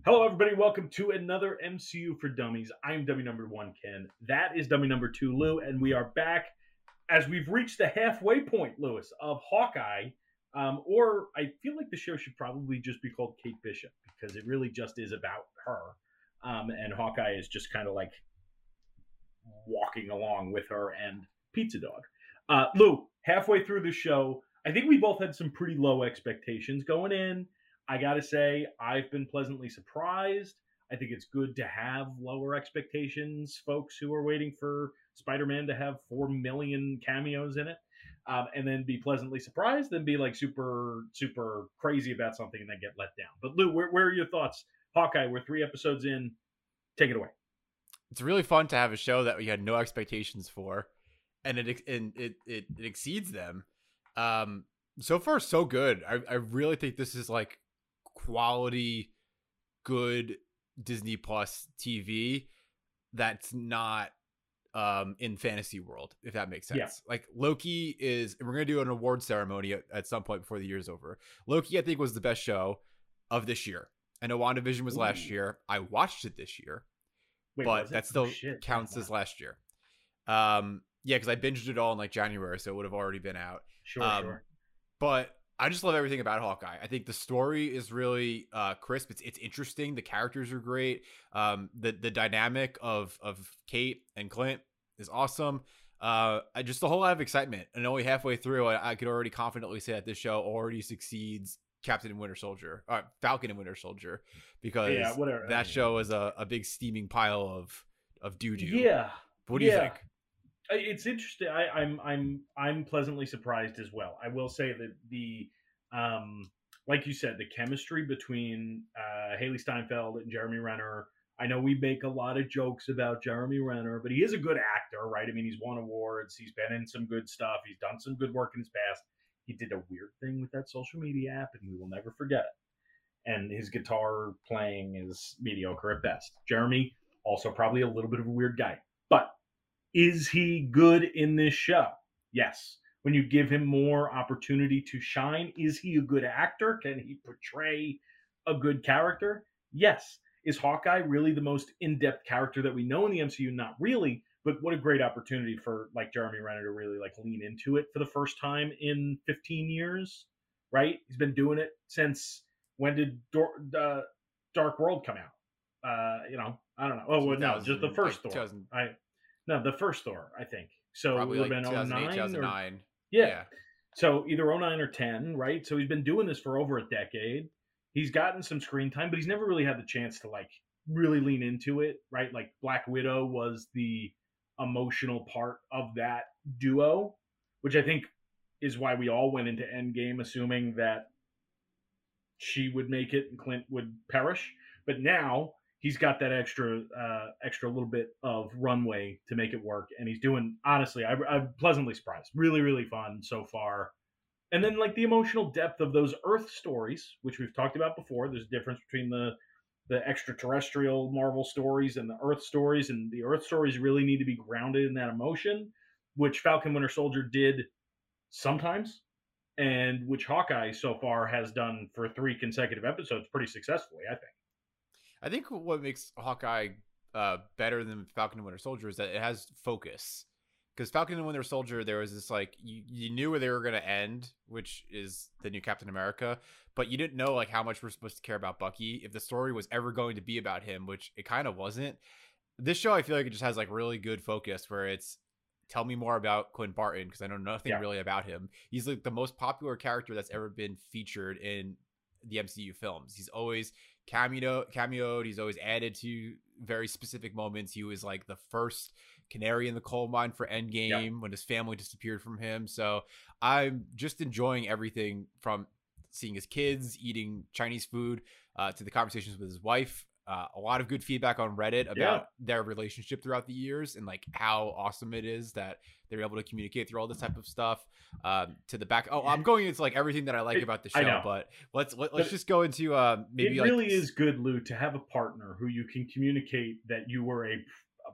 Hello, everybody. Welcome to another MCU for Dummies. I'm dummy number one, Ken. That is dummy number two, Lou, and we are back as we've reached the halfway point, Lewis, of Hawkeye. Or I feel like the show should probably just be called Kate Bishop because it really just is about her. And Hawkeye is just kind of like walking along with her and Pizza Dog. Lou, halfway through the show, I think we both had some pretty low expectations going in. I got to say, I've been pleasantly surprised. I think it's good to have lower expectations, folks who are waiting for Spider Man to have 4 million cameos in it. And then be pleasantly surprised, then be like super, super crazy about something and then get let down. But Lou, where are your thoughts? Hawkeye, we're 3 episodes in. Take it away. It's really fun to have a show that we had no expectations for, and it exceeds them. So far so good. I really think this is like quality, good Disney Plus TV that's not in fantasy world, if that makes sense. Yeah. Like Loki is, and we're gonna do an award ceremony at some point before the year's over. Loki, I think, was the best show of this year. I know WandaVision was last year. I watched it this year. Wait, But that still shit. counts as last year. Yeah, because I binged it all in like January, so it would have already been out. Sure. But I just love everything about Hawkeye. I think the story is really crisp. It's interesting. The characters are great. The dynamic of Kate and Clint is awesome. Just a whole lot of excitement. And only halfway through, I could already confidently say that this show already succeeds Captain and Winter Soldier, Falcon and Winter Soldier, because that show is a big steaming pile of doo doo. Yeah. What do you think? It's interesting. I'm pleasantly surprised as well. I will say that like you said, the chemistry between Haley Steinfeld and Jeremy Renner. I know we make a lot of jokes about Jeremy Renner, but he is a good actor, right? I mean, he's won awards. He's been in some good stuff. He's done some good work in his past. He did a weird thing with that social media app, and we will never forget it. And his guitar playing is mediocre at best. Jeremy, also probably a little bit of a weird guy. But is he good in this show? Yes. When you give him more opportunity to shine, is he a good actor? Can he portray a good character? Yes. Is Hawkeye really the most in-depth character that we know in the MCU? Not really, but what a great opportunity for like Jeremy Renner to really like lean into it for the first time in 15 years, right? He's been doing it since when did Dark World come out? I don't know. Oh, well, no, just the first Thor. No, the first Thor, I think. So probably it would like have been 2008, 2009. Yeah. So either 09 or 10, right? So he's been doing this for over a decade. He's gotten some screen time, but he's never really had the chance to like really lean into it, right? Like Black Widow was the emotional part of that duo, which I think is why we all went into Endgame assuming that she would make it and Clint would perish. But now he's got that extra little bit of runway to make it work, and he's doing. Honestly, I'm pleasantly surprised. Really, really fun so far. And then like the emotional depth of those Earth stories, which we've talked about before. There's a difference between the extraterrestrial Marvel stories and the Earth stories, and the Earth stories really need to be grounded in that emotion, which Falcon Winter Soldier did sometimes, and which Hawkeye so far has done for 3 consecutive episodes pretty successfully, I think. I think what makes Hawkeye better than Falcon and Winter Soldier is that it has focus. Because Falcon and Winter Soldier, there was this like you knew where they were going to end, which is the new Captain America, but you didn't know like how much we're supposed to care about Bucky, if the story was ever going to be about him, which it kind of wasn't. This show, I feel like it just has like really good focus where it's tell me more about Clint Barton because I know nothing really about him. He's like the most popular character that's ever been featured in the MCU films. He's always cameoed. He's always added to very specific moments. He was like the first canary in the coal mine for Endgame when his family disappeared from him. So I'm just enjoying everything from seeing his kids eating Chinese food to the conversations with his wife. A lot of good feedback on Reddit about their relationship throughout the years and like how awesome it is that they're able to communicate through all this type of stuff. To the back. Oh, I'm going into like everything that I like about the show, but let's just go into maybe it really is good, Lou, to have a partner who you can communicate that you were a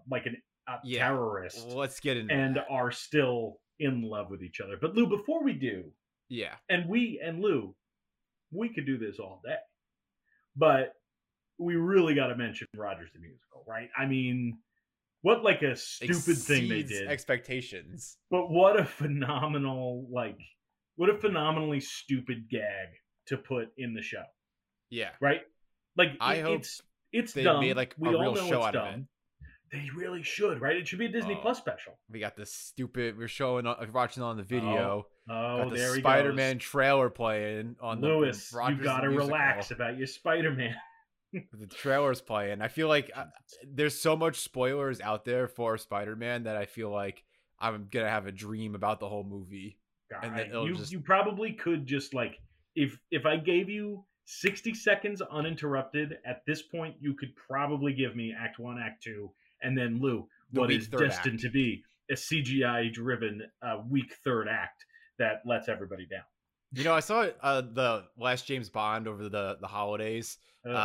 terrorist. Let's get into and that. Are still in love with each other. But Lou, before we do, and Lou, we could do this all day, but we really got to mention Rogers the Musical, right? I mean, what like a stupid thing they Exceeds did, expectations. but what a phenomenal what a phenomenally stupid gag to put in the show, Yeah. right? Like I hope it's they dumb. made like We a all real know show it's out of it. dumb. They really should, right? It should be a Disney Oh, Plus special. we got this stupid. We're showing, watching on the video. Oh, got the there he Spider-Man goes. trailer playing on Lewis, the Rogers you gotta the Musical. relax about your Spider-Man. The trailer's playing. I feel like there's so much spoilers out there for Spider-Man that I feel like I'm gonna have a dream about the whole movie. God, And then you probably could just like if I gave you 60 seconds uninterrupted at this point, you could probably give me Act 1, Act 2, and then Lou, The what weak is third destined act. to be a CGI driven weak third act that lets everybody down. You know, I saw the last James Bond over the holidays.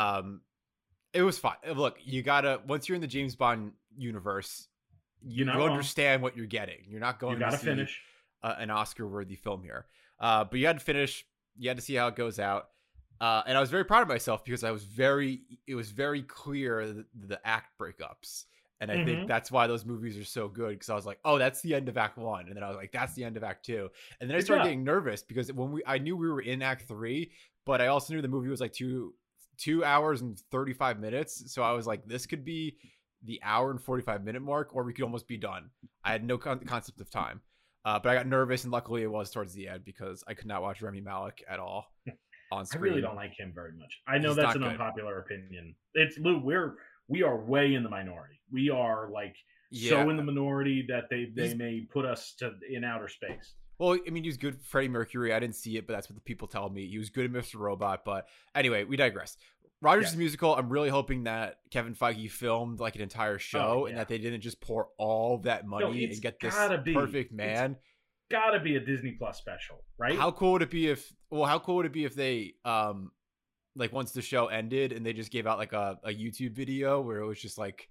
It was fun. Look, you gotta, once you're in the James Bond universe, you understand what you're getting. You're not going to see finish an Oscar-worthy film here. But you had to finish. You had to see how it goes out. And I was very proud of myself because it was very clear the act breakups. And I think that's why those movies are so good, because I was like, oh, that's the end of Act 1. And then I was like, that's the end of Act 2. And then I started getting nervous because I knew we were in Act 3, but I also knew the movie was like 2 hours and 35 minutes. So I was like, this could be the hour and 45-minute mark, or we could almost be done. I had no concept of time. But I got nervous, and luckily it was towards the end because I could not watch Rami Malek at all on screen. I really don't like him very much. I know that's an unpopular opinion. It's Lou. We are way in the minority. We are like so in the minority that they may put us in outer space. Well, I mean, he was good for Freddie Mercury. I didn't see it, but that's what the people tell me. He was good at Mr. Robot. But anyway, we digress. Rogers' Musical, I'm really hoping that Kevin Feige filmed like an entire show and that they didn't just pour all that money and get this perfect man. It's gotta be a Disney Plus special, right? How cool would it be if they like once the show ended and they just gave out like a YouTube video where it was just like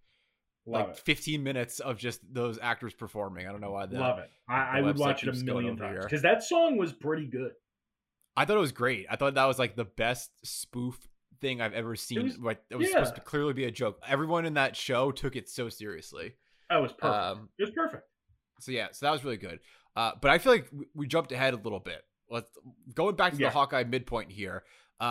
15 minutes of just those actors performing. I don't know why that. Love it. I would watch it a million times because that song was pretty good. I thought it was great. I thought that was like the best spoof thing I've ever seen. It was supposed to clearly be a joke. Everyone in that show took it so seriously. That was perfect. It was perfect. So that was really good. But I feel like we jumped ahead a little bit. Going back to the Hawkeye midpoint here.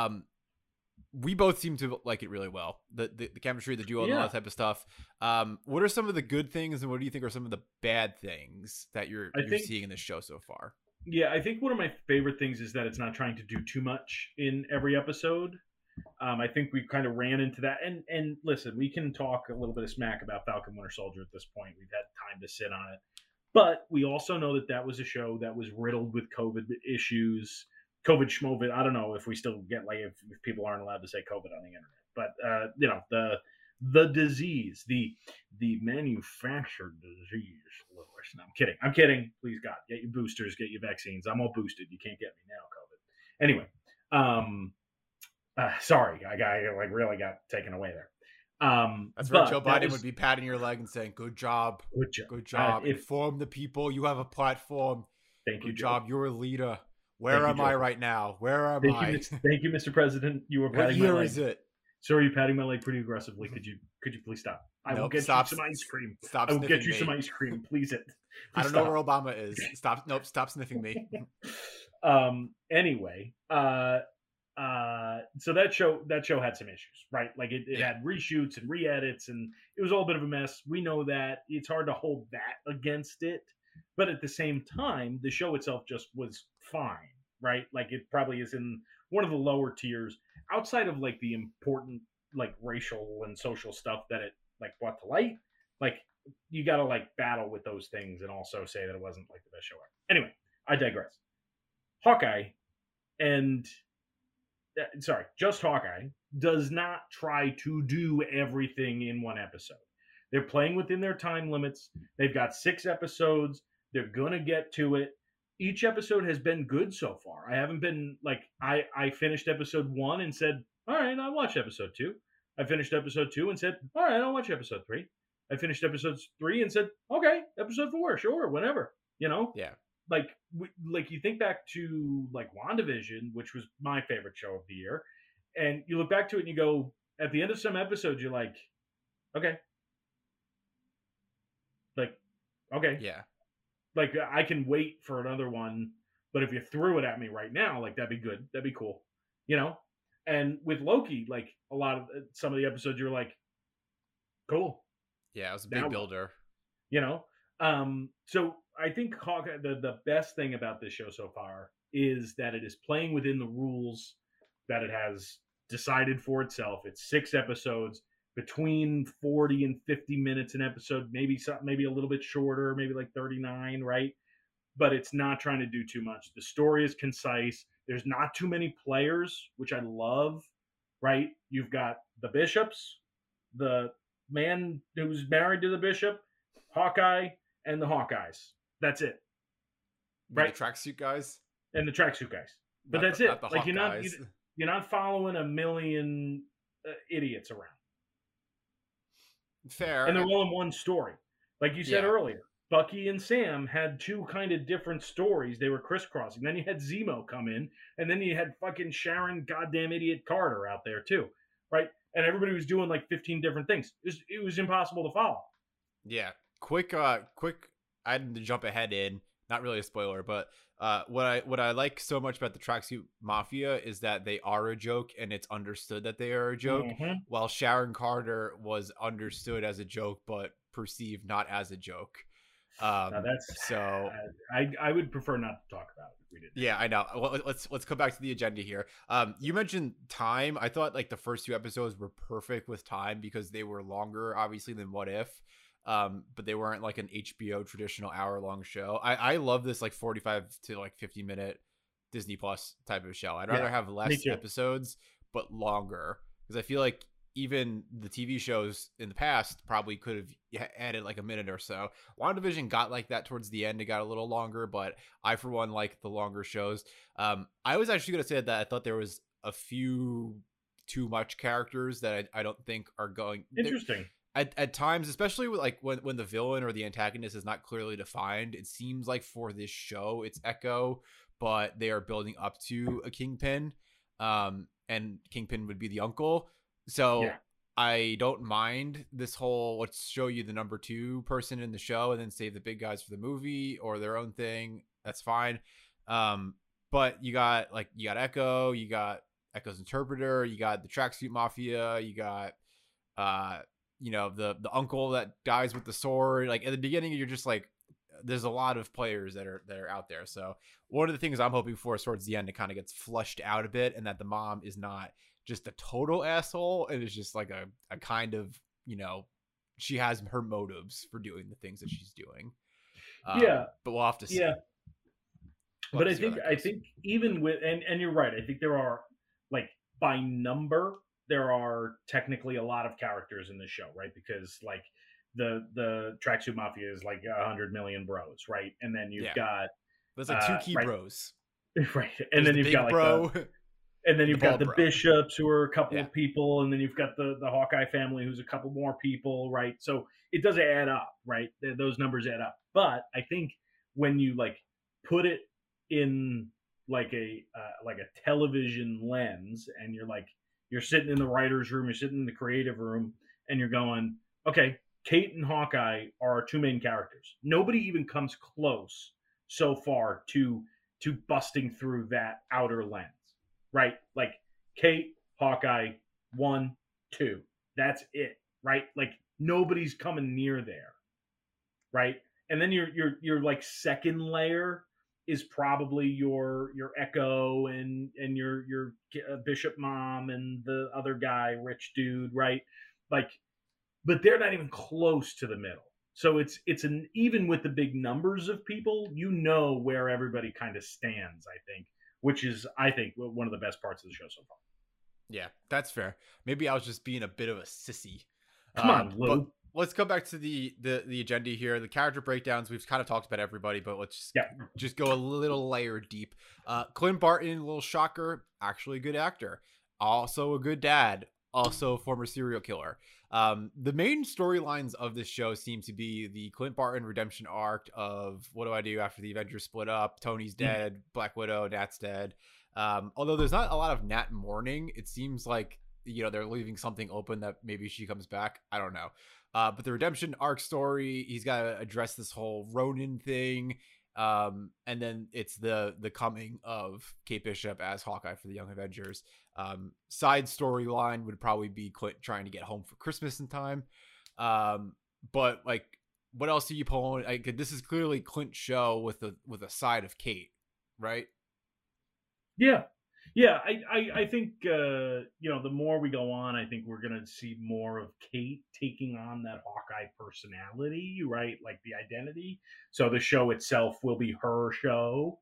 We both seem to like it really well. The chemistry, the duo, and all that type of stuff. What are some of the good things, and what do you think are some of the bad things that you're seeing in this show so far? Yeah, I think one of my favorite things is that it's not trying to do too much in every episode. I think we kind of ran into that. And listen, we can talk a little bit of smack about Falcon Winter Soldier at this point. We've had time to sit on it. But we also know that was a show that was riddled with COVID issues. COVID schmovid. I don't know if we still get if people aren't allowed to say COVID on the internet, but the disease, the manufactured disease. No, I'm kidding. Please God, get your boosters, get your vaccines. I'm all boosted. You can't get me now, COVID. Anyway, sorry, I really got taken away there. That's where Joe Biden would be patting your leg and saying, "Good job, good job. Inform the people. You have a platform. Thank you, good job. You're a leader." Where am I right now? Where am I? Thank you, Mr. President. You were patting my leg. What year is it? Sir, you're patting my leg pretty aggressively. Could you please stop? I will get you some ice cream. I will get you some ice cream. Please it. I don't know where Obama is. Stop sniffing me. Anyway, so that show had some issues, right? Like it had reshoots and re-edits, and it was all a bit of a mess. We know that. It's hard to hold that against it. But at the same time, the show itself just was fine, right? Like it probably is in one of the lower tiers outside of like the important like racial and social stuff that it like brought to light. Like you got to like battle with those things and also say that it wasn't like the best show ever. Anyway, I digress. Hawkeye and just Hawkeye does not try to do everything in one episode. They're playing within their time limits. They've got 6 episodes. They're going to get to it. Each episode has been good so far. I haven't been like, I finished episode 1 and said, all right, I'll watch episode 2. I finished episode 2 and said, all right, I'll watch episode 3. I finished episode 3 and said, okay, episode 4, sure, whenever, Yeah. Like you think back to like WandaVision, which was my favorite show of the year. And you look back to it and you go, at the end of some episodes, you're like, okay, like, okay, Yeah. like I can wait for another one, but if you threw it at me right now, like that'd be good, that'd be cool, you know. And with Loki, like a lot of some of the episodes, you're like, cool, Yeah, it was a now big what? builder. You know. So I think Hawkeye, the best thing about this show so far is that it is playing within the rules that it has decided for itself. It's 6 episodes, between 40 and 50 minutes an episode, maybe something, maybe a little bit shorter, maybe like 39, right? But it's not trying to do too much. The story is concise. There's not too many players, which I love, right? You've got the bishops, the man who's married to the bishop, Hawkeye, and the Hawkeyes. That's it, right? The tracksuit guys. And the tracksuit guys. But Not that's the, it. not the Like Hawkeyes. you're not following a million idiots around, Fair. and they're all in one story. Like you said Yeah. earlier, Bucky and Sam had two kind of different stories. They were crisscrossing. Then you had Zemo come in, and then you had fucking Sharon goddamn idiot Carter out there too, right? And everybody was doing like 15 different things. It was impossible to follow. Yeah. Quick. I had to jump ahead in. Not really a spoiler, but what I like so much about the Tracksuit Mafia is that they are a joke, and it's understood that they are a joke. Mm-hmm. While Sharon Carter was understood as a joke, but perceived not as a joke. Now that's so. I would prefer not to talk about it if we did. Yeah, I know. Well, let's come back to the agenda here. You mentioned time. I thought like the first 2 episodes were perfect with time because they were longer, obviously, than What If. But they weren't like an HBO traditional hour-long show. I love this like 45 to like 50-minute Disney Plus type of show. I'd rather have less episodes but longer, because I feel like even the TV shows in the past probably could have added like a minute or so. WandaVision got like that towards the end. It got a little longer, but I, for one, like the longer shows. I was actually going to say that I thought there was a few too much characters that I don't think are going... Interesting. At times, especially with like when the villain or the antagonist is not clearly defined, it seems like for this show it's Echo, but they are building up to a Kingpin, and Kingpin would be the uncle. So yeah. I don't mind this whole let's show you the number 2 person in the show and then save the big guys for the movie or their own thing. That's fine. But you got Echo, you got Echo's interpreter, you got the Tracksuit Mafia, you got the uncle that dies with the sword. Like at the beginning, you're just like, there's a lot of players that are out there. So one of the things I'm hoping for is towards the end, it kind of gets flushed out a bit, and that the mom is not just a total asshole. It is just like a kind of, she has her motives for doing the things that she's doing. Yeah, but we'll have to see. Yeah, but I think even with and you're right. I think there are, like, by number, there are technically a lot of characters in the show, right? Because like the Tracksuit Mafia is like 100 million bros, right? And then you've got there's like 2 key bros, right? And then you've got like bro. And then you've got the bro. bishops, who are a couple of people, and then you've got the Hawkeye family, who's a couple more people, right? So it does add up, right? Those numbers add up. But I think when you like put it in like a television lens, and you're sitting in the writer's room, you're sitting in the creative room, and you're going, okay, Kate and Hawkeye are our 2 main characters. Nobody even comes close so far to busting through that outer lens. Right? Like Kate, Hawkeye, 1, 2. That's it, right? Like nobody's coming near there. Right? And then your like second layer is probably your Echo and your Bishop mom and the other guy, rich dude, right? Like, but they're not even close to the middle. So it's even with the big numbers of people, where everybody kind of stands, I think. Which is, I think, one of the best parts of the show so far. Yeah, that's fair. Maybe I was just being a bit of a sissy. Come on, Lou. But let's go back to the agenda here. The character breakdowns, we've kind of talked about everybody, but let's just go a little layer deep. Clint Barton, a little shocker, actually a good actor. Also a good dad. Also a former serial killer. The main storylines of this show seem to be the Clint Barton redemption arc of what do I do after the Avengers split up? Tony's dead, Black Widow, Nat's dead. Although there's not a lot of Nat mourning, it seems like they're leaving something open that maybe she comes back. I don't know. But the redemption arc story, he's got to address this whole Ronin thing. And then it's the coming of Kate Bishop as Hawkeye for the Young Avengers. Side storyline would probably be Clint trying to get home for Christmas in time. But like, what else are you pulling? This is clearly Clint's show with a side of Kate, right? Yeah. I think the more we go on, I think we're gonna see more of Kate taking on that Hawkeye personality, right? Like the identity. So the show itself will be her show.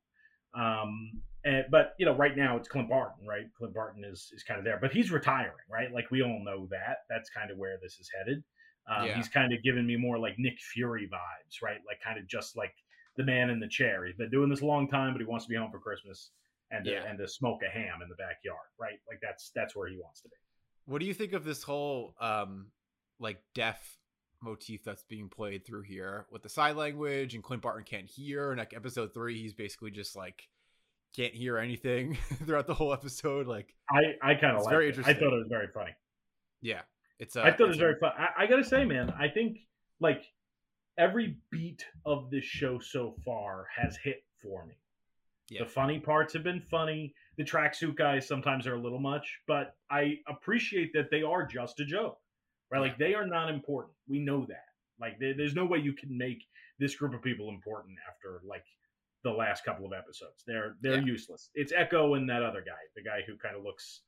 But right now it's Clint Barton, right? Clint Barton is kind of there, but he's retiring, right? Like we all know that. That's kind of where this is headed. He's kind of giving me more like Nick Fury vibes, right? Like kind of just like the man in the chair. He's been doing this a long time, but he wants to be home for Christmas and to smoke a ham in the backyard, right? Like that's where he wants to be. What do you think of this whole like deaf motif that's being played through here with the sign language, and Clint Barton can't hear, and like episode 3 he's basically just like can't hear anything throughout the whole episode? Like I kind of like very it. interesting. I thought it was very funny. Yeah. I thought it was very fun. I gotta say, man, I think like every beat of this show so far has hit for me. Yeah. The funny parts have been funny. The tracksuit guys sometimes are a little much, but I appreciate that they are just a joke, right? Yeah. Like they are not important. We know that. Like there's no way you can make this group of people important after like the last couple of episodes. They're useless. It's Echo and that other guy, the guy who kind of looks,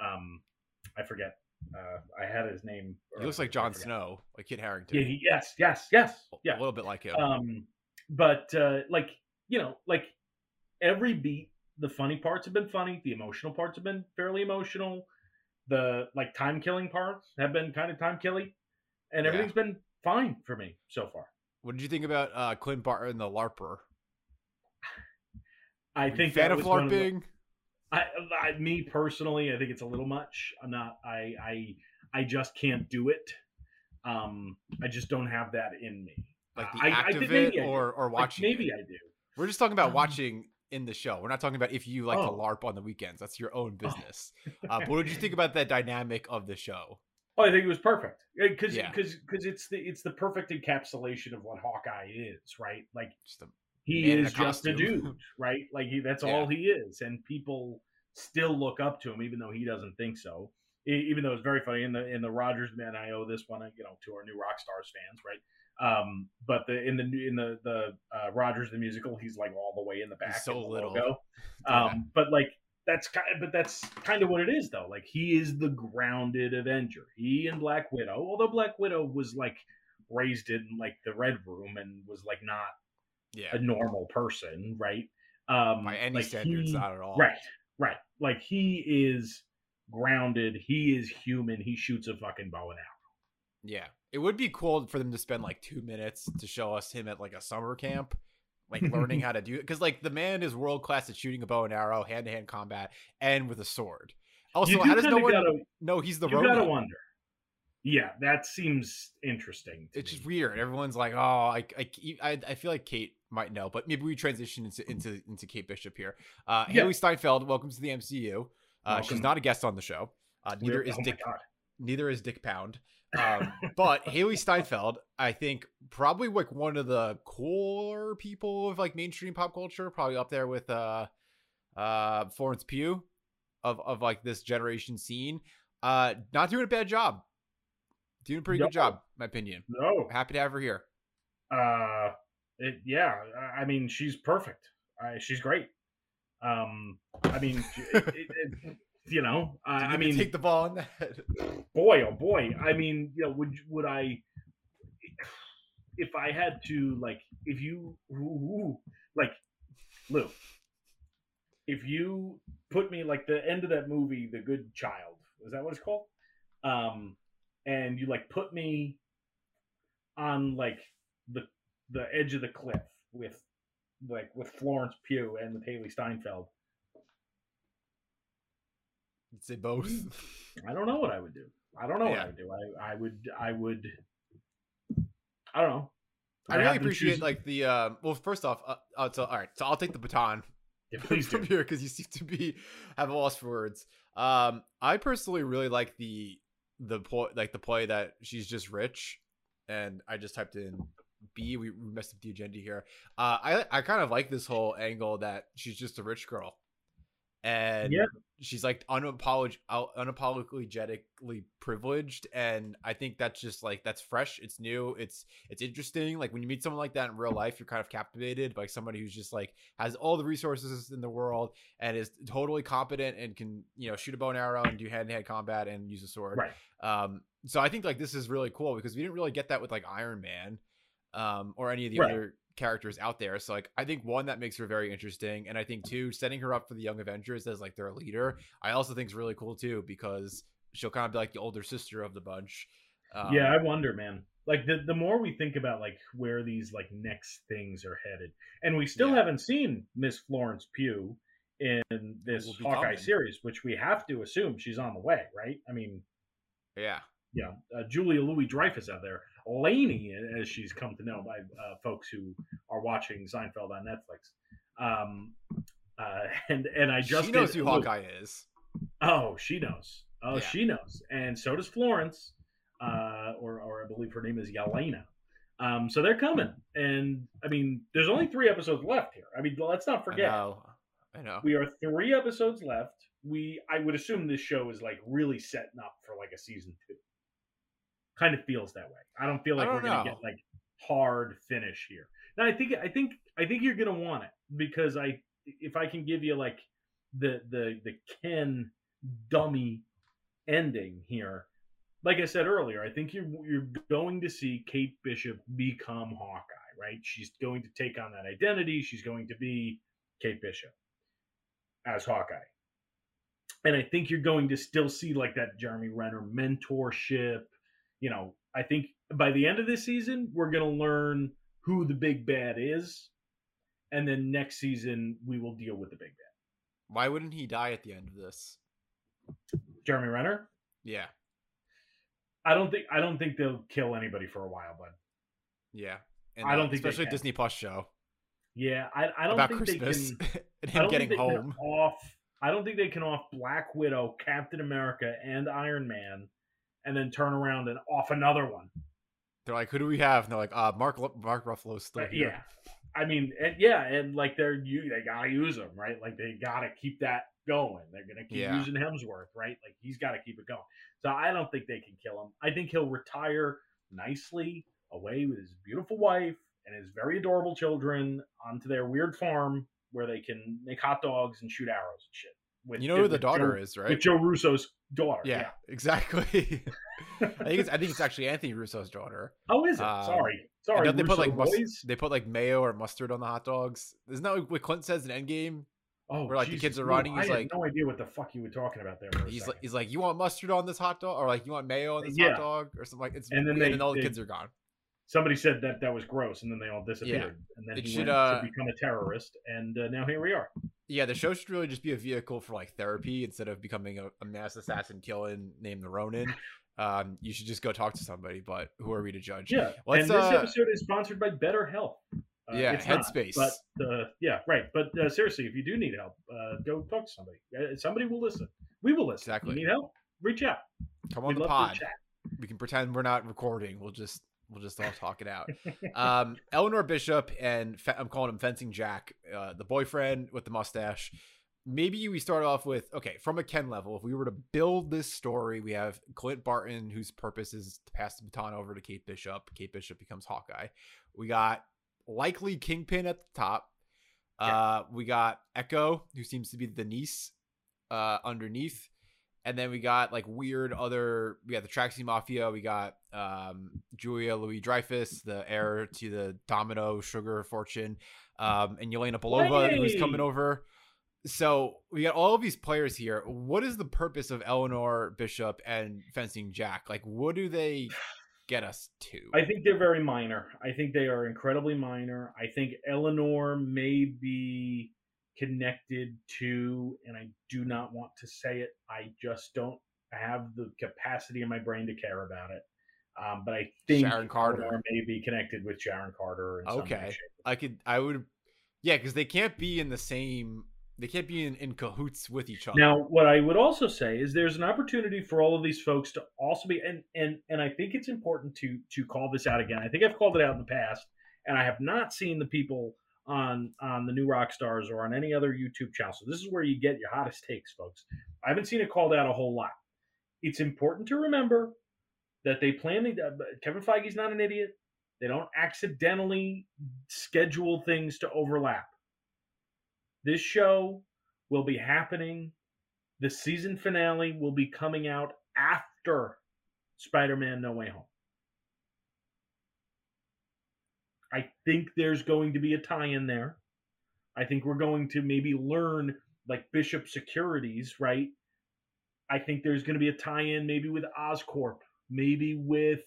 I forget. I had his name. He looks like Jon Snow, like Kit Harington. Yeah, yes. A little bit like him. But like every beat, the funny parts have been funny. The emotional parts have been fairly emotional. The like time killing parts have been kind of time killing, and everything's been fine for me so far. What did you think about Clint Barton, the LARPer? I think fan of LARPing. Me personally, I think it's a little much. I'm not. I just can't do it. I just don't have that in me. Like the act of it, or watching. Like maybe I do. We're just talking about watching in the show. We're not talking about if you like to LARP on the weekends. That's your own business. But what did you think about that dynamic of the show? Oh, I think it was perfect because it's the perfect encapsulation of what Hawkeye is, right? Like he is just a dude, right? Like that's all he is, and people still look up to him, even though he doesn't think so. Even though it's very funny in the Rogers, man, I owe this one, to our new Rockstars fans, right? But in the Rogers the musical, he's like all the way in the back. He's so little. Logo. But like that's kind of what it is, though. Like he is the grounded Avenger. He and Black Widow, although Black Widow was like raised in like the Red Room and was like not a normal person, right? By any standards, not at all. Right. Like he is grounded. He is human. He shoots a fucking bow and arrow. Yeah. It would be cool for them to spend like 2 minutes to show us him at like a summer camp, like learning how to do it. Because like the man is world class at shooting a bow and arrow, hand to hand combat, and with a sword. Also, how does no one know he's the Ronin? You gotta wonder. Yeah, that seems interesting. It's just weird. Everyone's like, oh, I feel like Kate might know, but maybe we transition into Kate Bishop here. Haley Steinfeld, welcome to the MCU. She's not a guest on the show. Neither is Dick Pound. But Haley Steinfeld, I think probably like one of the core people of like mainstream pop culture, probably up there with Florence Pugh of like this generation scene. Not doing a bad job. Doing a pretty good job, in my opinion. No. Happy to have her here. I mean, she's perfect. She's great. I mean, I mean, take the ball on the head. Boy, oh boy. I mean, would I, if I had to, like, if you, like, Lou, if you put me like the end of that movie, The Good Child, is that what it's called? And you like put me on like the edge of the cliff with Florence Pugh and with Haley Steinfeld. I'd say both. I don't know what I would do. I don't know what I would do. I would. I don't know. I really appreciate like the. Well, first off, all right. So I'll take the baton. Yeah, please from here because you seem to have a loss for words. I personally really like the play that she's just rich, and I just typed in B. We messed up the agenda here. I kind of like this whole angle that she's just a rich girl, Yeah, and she's like unapologetically privileged, and I think that's just like that's fresh, it's new, it's interesting. Like when you meet someone like that in real life, you're kind of captivated by somebody who's just like has all the resources in the world and is totally competent and can, you know, shoot a bow and arrow and do hand-to-hand combat and use a sword. right. So I think like this is really cool because we didn't really get that with like Iron Man or any of the Right. other characters out there. So like I think one, that makes her very interesting, and I think two, setting her up for the Young Avengers as like their leader, I also think is really cool too, because she'll kind of be like the older sister of the bunch. Yeah, I wonder, man. Like the more we think about like where these like next things are headed, and we still Yeah. haven't seen Miss Florence Pugh in this Will be Hawkeye coming. series, which we have to assume she's on the way, right? I mean, Yeah. yeah, Julia Louis Dreyfus out there, Lainey, as she's come to know by folks who are watching Seinfeld on Netflix. And I just She knows did, who Hawkeye is. Oh, she knows. Oh, Yeah. she knows, and so does Florence, or I believe her name is Yelena. So they're coming, and I mean, there's only 3 episodes left here. I mean, let's not forget, I know. we are 3 episodes left. I would assume this show is like really setting up for like a season 2. Kind of feels that way. I don't feel like we're gonna get like hard finish here. Now, I think you're gonna want it, because if I can give you like the Ken dummy ending here, like I said earlier, I think you're going to see Kate Bishop become Hawkeye, right? She's going to take on that identity. She's going to be Kate Bishop as Hawkeye. And I think you're going to still see like that Jeremy Renner mentorship. You know, I think by the end of this season, we're going to learn who the big bad is. And then next season, we will deal with the big bad. Why wouldn't he die at the end of this? Jeremy Renner? Yeah. I don't think they'll kill anybody for a while, bud. Yeah. And I don't think especially they a Disney Plus show. Yeah, I don't about think Christmas they can. and I him don't getting think they home. can off. I don't think they can off Black Widow, Captain America, and Iron Man, and then turn around and off another one. They're like, who do we have? And they're like, Mark Ruffalo's still here. Yeah, I mean, and like they gotta use them, right? Like they gotta keep that going. They're gonna keep using Hemsworth, right? Like he's got to keep it going. So I don't think they can kill him. I think he'll retire nicely away with his beautiful wife and his very adorable children onto their weird farm where they can make hot dogs and shoot arrows and shit. You know who the daughter is, right? With Joe Russo's daughter. Yeah. Exactly. I think it's actually Anthony Russo's daughter. Oh, is it? Sorry. They put like they put like mayo or mustard on the hot dogs. Isn't that what Clint says in Endgame? Oh, where like the kids are running. He's like, no idea what the fuck you were talking about there. He's like, you want mustard on this hot dog, or like you want mayo on this hot dog, or something like. It's and then all the kids are gone. Somebody said that was gross, and then they all disappeared. Yeah. And then he went to become a terrorist, and now here we are. Yeah, the show should really just be a vehicle for like therapy instead of becoming a mass assassin killing named the Ronin. You should just go talk to somebody, but who are we to judge? Yeah, and this episode is sponsored by BetterHelp. It's Headspace. Not, but yeah, right. But seriously, if you do need help, go talk to somebody. Somebody will listen. We will listen. Exactly. You need help? Reach out. Come on the pod. We can pretend we're not recording. We'll just all talk it out. Eleanor Bishop and I'm calling him Fencing Jack, the boyfriend with the mustache. Maybe we start off with, okay, from a Ken level, if we were to build this story, we have Clint Barton, whose purpose is to pass the baton over to Kate Bishop. Kate Bishop becomes Hawkeye. We got likely Kingpin at the top. We got Echo, who seems to be the niece underneath. And then we got like we got the Traxxas Mafia. We got Julia Louis Dreyfus, the heir to the Domino sugar fortune, and Yelena Belova, who's coming over. So we got all of these players here. What is the purpose of Eleanor Bishop and Fencing Jack? Like, what do they get us to? I think they're very minor. I think they are incredibly minor. I think Eleanor may be connected to, and I do not want to say it, I just don't have the capacity in my brain to care about it. But I think Sharon Carter Eleanor may be connected with Sharon Carter in some way, shape. I would, yeah, because they can't be in the same They can't be in cahoots with each other. Now, what I would also say is there's an opportunity for all of these folks to also be, and I think it's important to call this out again. I think I've called it out in the past, and I have not seen the people on the New Rock Stars or on any other YouTube channel. So this is where you get your hottest takes, folks. I haven't seen it called out a whole lot. It's important to remember that they plan to. Kevin Feige's not an idiot. They don't accidentally schedule things to overlap. This show will be happening. The season finale will be coming out after Spider-Man No Way Home. I think there's going to be a tie-in there. I think we're going to maybe learn, like Bishop Securities, right? I think there's going to be a tie-in maybe with Oscorp, maybe with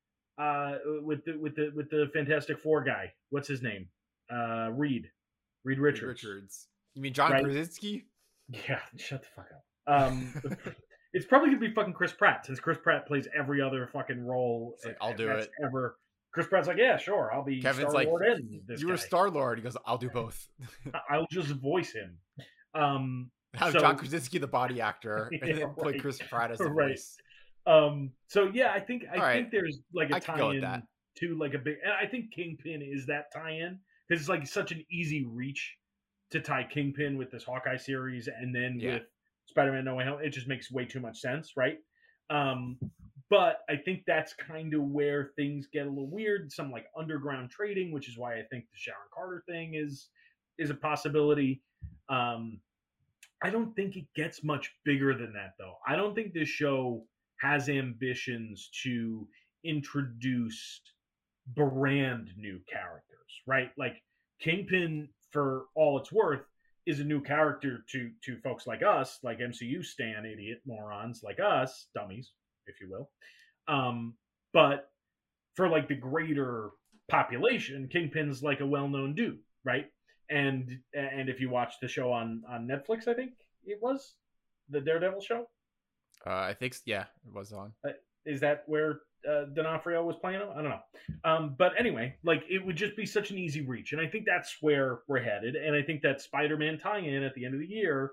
the Fantastic Four guy. What's his name? Reed Richards. You mean John Krasinski? Yeah, shut the fuck up. It's probably gonna be fucking Chris Pratt, since Chris Pratt plays every other fucking role. It's like, I'll do it. Ever. Chris Pratt's like, yeah, sure, I'll be Kevin's Star-Lord like, in this you guy. were Star-Lord. He goes, I'll do both. I'll just voice him. Have John Krasinski the body actor, and then play Chris Pratt as the voice. So yeah, I think there's like a tie-in to like a big, and I think Kingpin is that tie-in because it's like such an easy reach to tie Kingpin with this Hawkeye series, and then with Spider-Man No Way Home, it just makes way too much sense, right? But I think that's kind of where things get a little weird. Some like underground trading, which is why I think the Sharon Carter thing is a possibility. I don't think it gets much bigger than that, though. I don't think this show has ambitions to introduce brand new characters, right? Like Kingpin, for all it's worth, is a new character to folks like us, like MCU stan idiot morons like us, dummies, if you will. But for like the greater population, Kingpin's like a well-known dude, right? And if you watch the show on Netflix, I think it was the Daredevil show. I think it was on. Is that where D'Onofrio was playing him? I don't know. But anyway, like it would just be such an easy reach, and I think that's where we're headed. And I think that Spider-Man tie-in at the end of the year,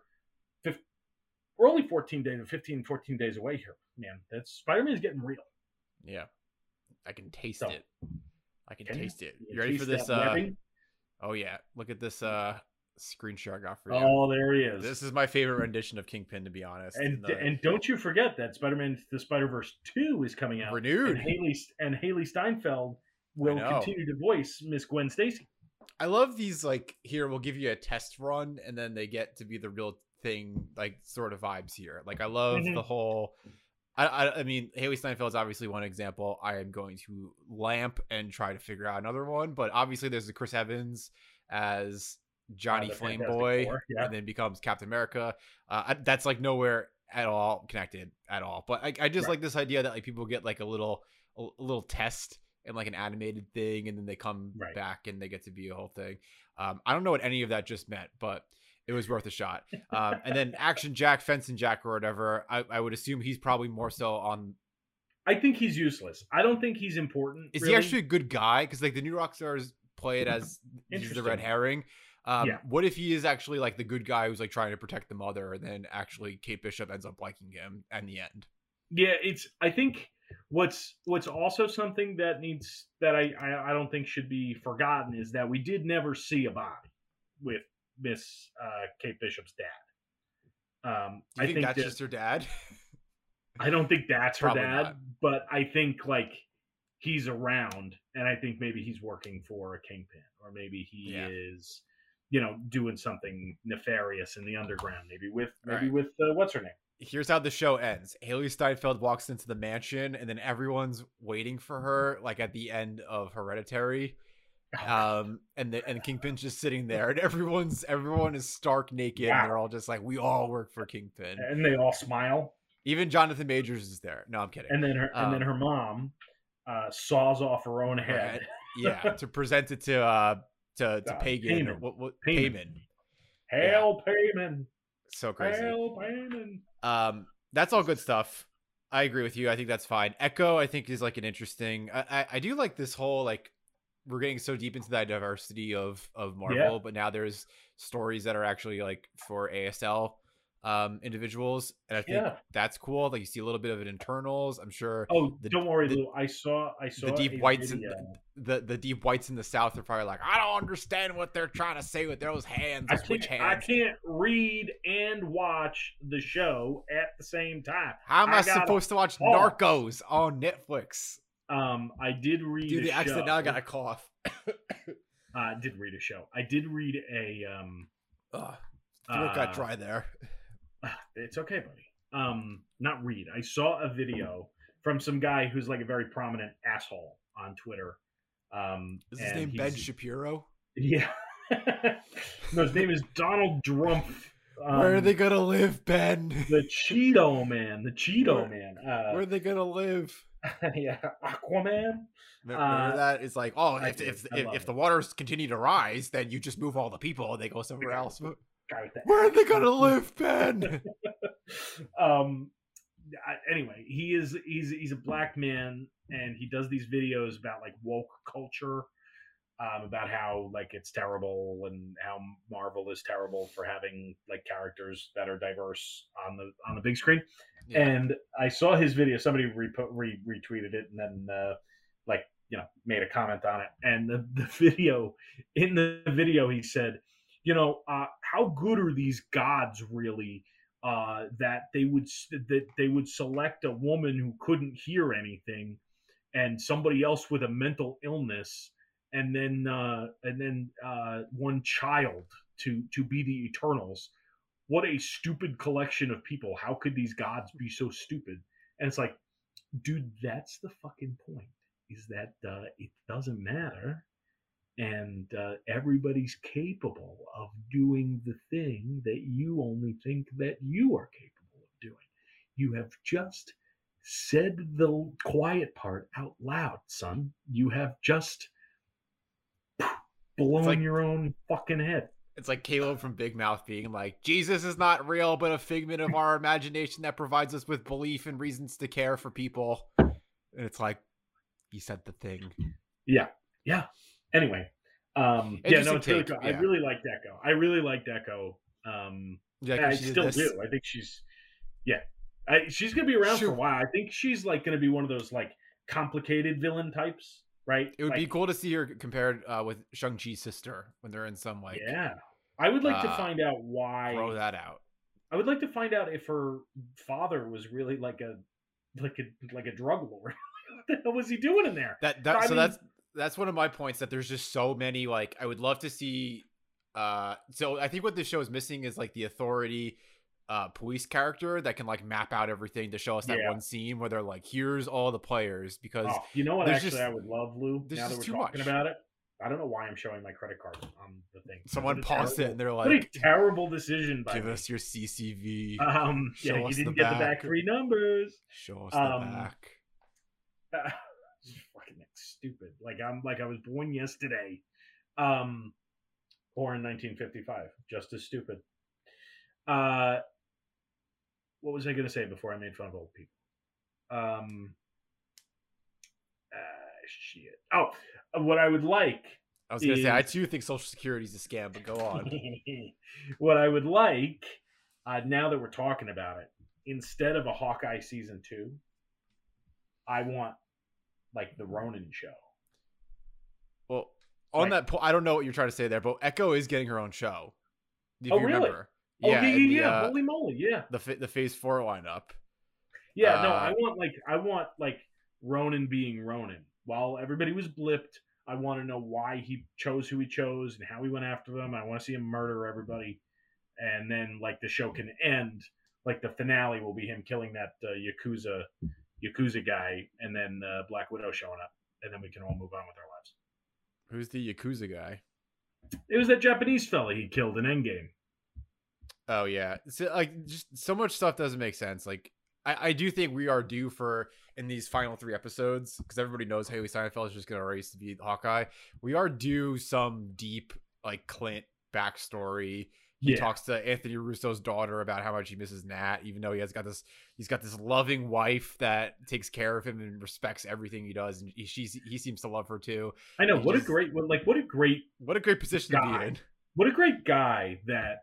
we're only 14 days away here, man. That's Spider-Man's getting real. Yeah, I can taste it. I can taste it. You ready for this? Oh yeah, look at this screenshot I got for you. Oh, there he is. This is my favorite rendition of Kingpin, to be honest. And don't you forget that Spider-Man: The Spider-Verse 2 is coming out, renewed, and Haley Steinfeld will continue to voice Miss Gwen Stacy. I love these, like, here we'll give you a test run, and then they get to be the real thing, like sort of vibes here. Like I love the whole. I mean, Haley Steinfeld's obviously one example. I am going to lamp and try to figure out another one, but obviously there's the Chris Evans as Johnny Flameboy, and then becomes Captain America. That's like nowhere at all connected at all. But I just like this idea that like people get like a little test and like an animated thing, and then they come back and they get to be a whole thing. I don't know what any of that just meant, but it was worth a shot. And then Action Jack, Fencing Jack, or whatever, I would assume he's probably more so on. I think he's useless. I don't think he's important. Is he actually a good guy? Because like the New Rock Stars play it as he's the red herring. What if he is actually like the good guy who's like trying to protect the mother, and then actually Kate Bishop ends up liking him in the end? Yeah, I think what's also something that I don't think should be forgotten is that we did never see a body with Miss Kate Bishop's dad. I think that's just her dad. I don't think that's her dad, not. But I think like he's around, and I think maybe he's working for a Kingpin, or maybe he is, doing something nefarious in the underground. Maybe with what's her name. Here's how the show ends. Haley Steinfeld walks into the mansion, and then everyone's waiting for her, like at the end of Hereditary. And Kingpin's just sitting there, and everyone is stark naked, and they're all just like, we all work for Kingpin, and they all smile. Even Jonathan Majors is there. No, I'm kidding. And then her mom saws off her own head. To present it to Pagan. Payman. Hail Payman. So crazy. Hail Payman. That's all good stuff. I agree with you. I think that's fine. Echo, I think, is like an interesting. I do like this whole like we're getting so deep into that diversity of Marvel, Yeah. but now there's stories that are actually like for ASL individuals, and I think Yeah. that's cool. Like you see a little bit of it in Eternals. I'm sure Oh, the don't worry, the Lou. I the saw deep a whites in video. the deep whites in the South are probably like, I don't understand what they're trying to say with those hands, those witch I hands. can't read and watch the show at the same time. How am I gotta supposed to watch pause. Narcos on Netflix? I did read Dude, a the show. accident. Now I got a cough. I did read a show. I did read a Throat got dry there. it's okay, buddy. Not read. I saw a video from some guy who's like a very prominent asshole on Twitter. Is his name Ben Shapiro? Yeah. No, his name is Donald Trump. Where are they gonna live, Ben? The Cheeto Man. The Cheeto Man. Where are they gonna live? Yeah, Aquaman. Remember that? It's like, oh, if the waters continue to rise, then you just move all the people and they go somewhere else. Where are they gonna live, Ben? Anyway, he's a black man, and he does these videos about like woke culture, about how like it's terrible and how Marvel is terrible for having like characters that are diverse on the big screen. Yeah. And I saw his video. Somebody retweeted it, and then made a comment on it. And in the video, he said, how good are these gods really? That they would select a woman who couldn't hear anything, and somebody else with a mental illness, and then one child to be the Eternals. What a stupid collection of people. How could these gods be so stupid? And it's like, dude, that's the fucking point, is that it doesn't matter. And everybody's capable of doing the thing that you only think that you are capable of doing. You have just said the quiet part out loud, son. You have just blown your own fucking head. It's like Caleb from Big Mouth being like, Jesus is not real, but a figment of our imagination that provides us with belief and reasons to care for people. And it's like, he said the thing. Yeah. Anyway, it's really cool. Yeah. I really liked Echo. I still do. I think she's gonna be around for a while. I think she's like gonna be one of those like complicated villain types. Right. It would be cool to see her compared with Shang-Chi's sister when they're in some like. Yeah, I would like to find out why. Throw that out. I would like to find out if her father was really like a drug lord. What the hell was he doing in there? That's one of my points, that there's just so many. Like, I would love to see. So I think what this show is missing is like the Authority police character that can like map out everything to show us that one scene where they're like, here's all the players, because you know what, actually I would love, Lou, now that we're talking much about it. I don't know why I'm showing my credit card on the thing. Someone paused it and they're like, what a terrible decision by give me. us your CCV. You didn't get the back 3 numbers. Show us the back. Fucking stupid. Like I was born yesterday. Born in 1955. Just as stupid. What was I going to say before I made fun of old people? Shit. Oh, what I would like. I was going to say, I too think Social Security is a scam, but go on. What I would like, now that we're talking about it, instead of a Hawkeye season 2, I want like the Ronin show. Well, on that point, I don't know what you're trying to say there, but Echo is getting her own show. If you remember. Yeah. Holy moly, yeah. The Phase 4 lineup. Yeah, no, I want like Ronin being Ronin. While everybody was blipped, I want to know why he chose who he chose and how he went after them. I want to see him murder everybody, and then like the show can end. Like the finale will be him killing that Yakuza guy, and then Black Widow showing up, and then we can all move on with our lives. Who's the Yakuza guy? It was that Japanese fella he killed in Endgame. Oh yeah, so, like, just so much stuff doesn't make sense. Like, I do think we are due for, in these final 3 episodes, because everybody knows Haley Steinfeld is just going to race to be Hawkeye. We are due some deep like Clint backstory He Yeah. talks to Anthony Russo's daughter about how much he misses Nat, even though he's got this loving wife that takes care of him and respects everything he does, and he seems to love her too. I know. He What a just great, what a great position to be guy. in. What a great guy that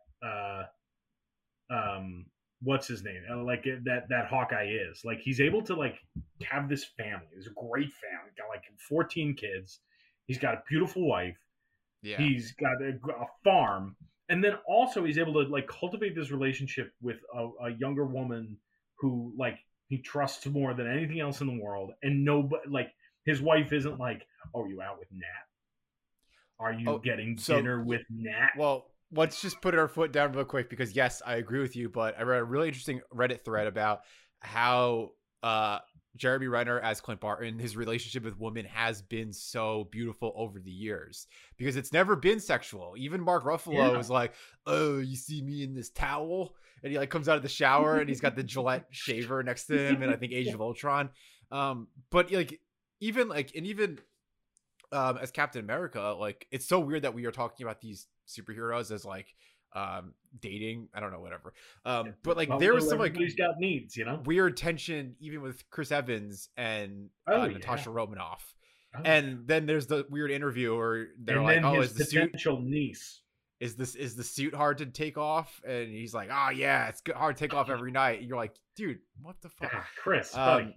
what's his name? Like that Hawkeye is. Like he's able to like have this family. It's a great family. Got like 14 kids. He's got a beautiful wife. Yeah, He's got a farm, and then also he's able to like cultivate this relationship with a younger woman who like he trusts more than anything else in the world. And nobody like his wife isn't like, "Oh, are you out with Nat? Are you getting dinner with Nat?" Well, let's just put our foot down real quick because yes, I agree with you, but I read a really interesting Reddit thread about how Jeremy Renner as Clint Barton, his relationship with women has been so beautiful over the years because it's never been sexual. Even Mark Ruffalo is like, "Oh, you see me in this towel?" And he like comes out of the shower and he's got the Gillette shaver next to him, and I think Age of Ultron. But like even as Captain America, like it's so weird that we are talking about these superheroes as like dating. I don't know, whatever. But like there was some like everybody's got needs, you know, weird tension even with Chris Evans and Natasha Romanoff. And then there's the weird interview where they're like, "Oh, is the potential niece? Is the suit hard to take off?" And he's like, "Oh yeah, it's hard to take off every night." And you're like, "Dude, what the fuck, Chris?" Buddy.